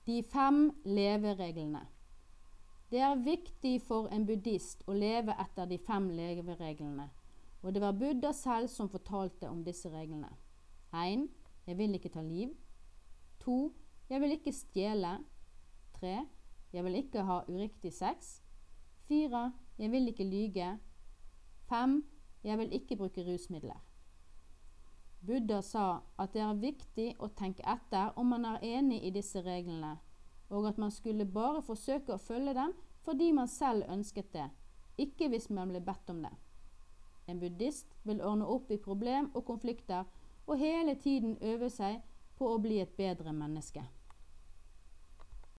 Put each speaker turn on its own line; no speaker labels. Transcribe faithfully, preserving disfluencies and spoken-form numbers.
De fem levereglene. Det er viktig for en buddhist å leve etter de fem levereglene, og det var Buddha selv som fortalte om disse reglene. en. Jeg vil ikke ta liv. to. Jeg vil ikke stjele. tre. Jeg vil ikke ha uriktig sex. fire. Jeg vil ikke lyge. fem. Jeg vil ikke bruke rusmidler. Buddha sa at det er viktig å tenke etter om man er enig i disse reglene, og at man skulle bare forsøke å følge dem fordi man selv ønsket det, ikke hvis man ble bedt om det. En buddhist vil ordne opp i problem og konflikter, og hele tiden øve seg på å bli et bedre menneske.